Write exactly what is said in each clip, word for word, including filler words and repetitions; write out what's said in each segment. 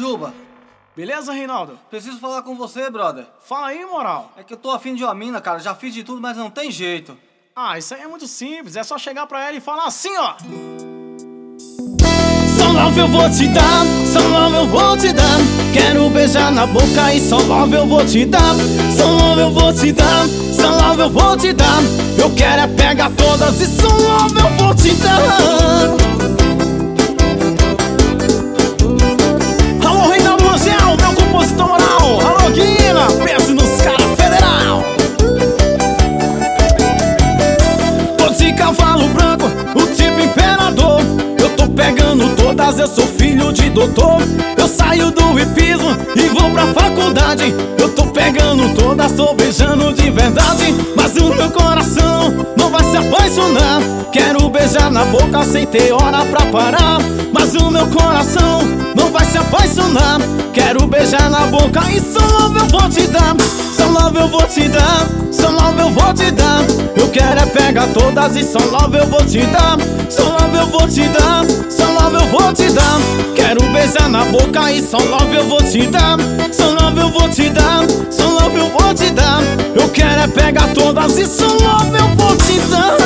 Juba. Beleza, Reinaldo? Preciso falar com você, brother. Fala aí, moral. É que eu tô afim de uma mina, cara. Já fiz de tudo, mas não tem jeito. Ah, isso aí é muito simples. É só chegar pra ela e falar assim, ó. Só love eu vou te dar, só love eu vou te dar. Quero beijar na boca e só love eu vou te dar. Só love eu vou te dar, só love eu vou te dar. Eu quero é pegar todas e só love eu vou te dar. Alô, Reinaldo Rangel, meu compositor moral. Alô, Guina, pense nos caras federal. Tô de cavalo branco, o tipo imperador. Eu tô pegando todas, eu sou filho de doutor. Eu saio do hipismo e vou pra faculdade. Eu tô pegando todas, tô beijando de verdade. Mas o meu coração não vai se apaixonar. Quero beijar na boca sem ter hora pra parar. Mas o meu coração não vai se apaixonar. Quero beijar na boca e só love eu vou te dar. Só love eu vou te dar, só love eu vou te dar. Eu quero é pegar todas e só love eu vou te dar. Só love eu vou te dar, só love eu vou te dar. Quero beijar na boca e só love eu vou te dar. Só love eu vou te dar, só love eu vou te dar. Eu quero é pegar todas e só love eu vou te dar.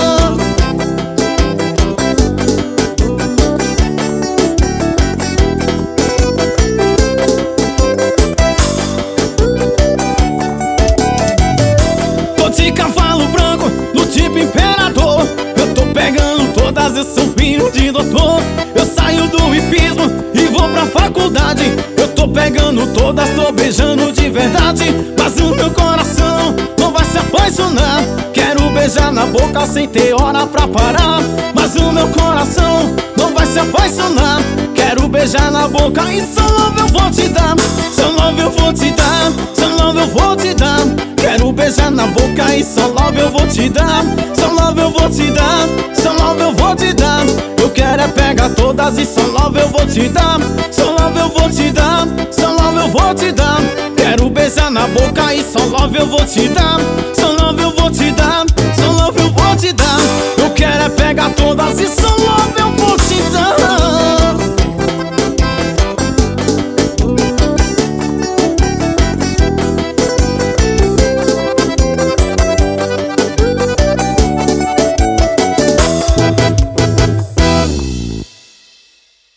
De cavalo branco, do tipo imperador. Eu tô pegando todas, eu sou filho de doutor. Eu saio do hipismo e vou pra faculdade. Eu tô pegando todas, tô beijando de verdade. Mas o meu coração não vai se apaixonar. Quero beijar na boca sem ter hora pra parar. Mas o meu coração não vai se apaixonar. Quero beijar na boca e só love eu vou te dar. Só love eu vou te dar, só love eu vou te dar. Quero beijar na boca e só love eu vou te dar. Só love eu vou te dar, só love eu vou te dar. Eu quero é pegar todas e só love eu vou te dar. Só love eu vou te dar, só love eu vou te dar. Quero beijar na boca e só love eu vou te dar. Só love eu vou te dar, só love eu vou te dar. Eu quero é pegar todas e só